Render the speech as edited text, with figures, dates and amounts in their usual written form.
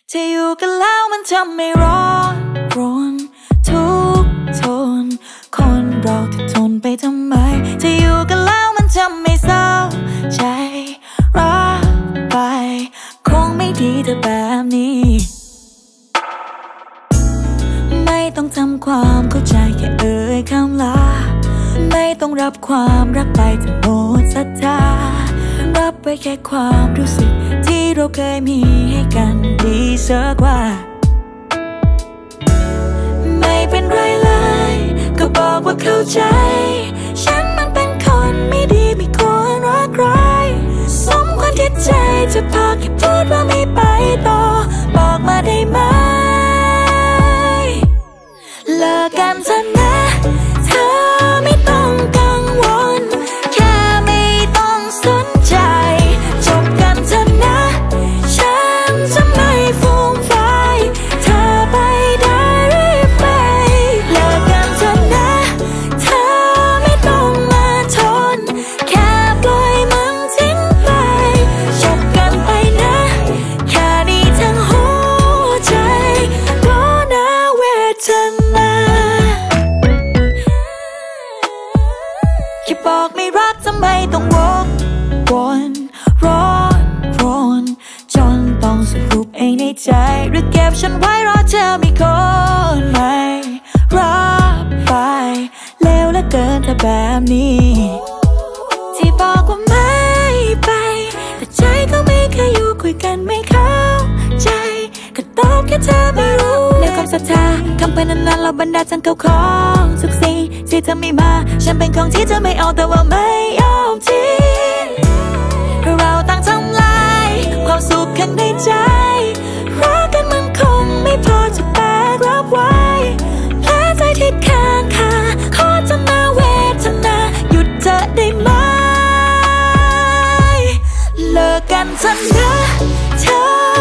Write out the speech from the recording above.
จะอยู่กันแล้วมันทำให้ร้อนรนทุกทนคนเราที่ทนไปทำไมจะอยู่กันแล้วมันทำให้เศร้าใจรักไปคงไม่ดีเธอแบบนี้ไม่ต้องทำความเข้าใจแค่เอ่ยคำลาไม่ต้องรับความรักไปจนหมดศรัทธารับไว้แค่ความรู้สึกที่เราเคยมีให้กันดีเสียกว่าไม่เป็นไรเลยก็บอกว่าเข้าใจฉันมันเป็นคนไม่ดีไม่ควรรักใครสมควรที่ใจจะพอแค่พูดว่าไม่ไปต่อบอกมาได้ไหมเลิกกันเถอะนะเธอไม่ต้องกังวลแค่ไม่ต้องสนใจจบกันเถอะนะฉันจะไม่ฟูมไฟเธอไปได้หรือไม่เลิกกันเถอะนะเธอไม่ต้องมาทนแค่ปล่อยมันทิ้งไปจบกันไปนะแค่นี้ทั้งหัวใจก็น่าเวทนาแค่บอกไม่รักทำไมต้องวกวนร้อนรนจนต้องสรุปเองในใจหรือเก็บฉันไว้รอเธอมีคนใหม่รับไปเลวเหลือเกินแต่แบบนี้ที่บอกว่าไม่ไปแต่ใจก็ไม่เคยอยู่คุยกันไม่เข้าใจก็ตอบแค่เธอไม่รู้ในความศรัทธาคำเป็นนั้นเราบรรดาทั้งเก่าของสุขสิ่งที่เธอไม่มาฉันเป็นของที่เธอไม่เอาแต่ว่าไม่ยอมทิ้งเราต่างทำลายความสุขข้างในใจรักกันมันคงไม่พอจะแบกรับไว้แผลใจที่ค้างคาขอจะมาเวทนาหยุดเธอได้ไหมเลิกกันเถอะนะเธอ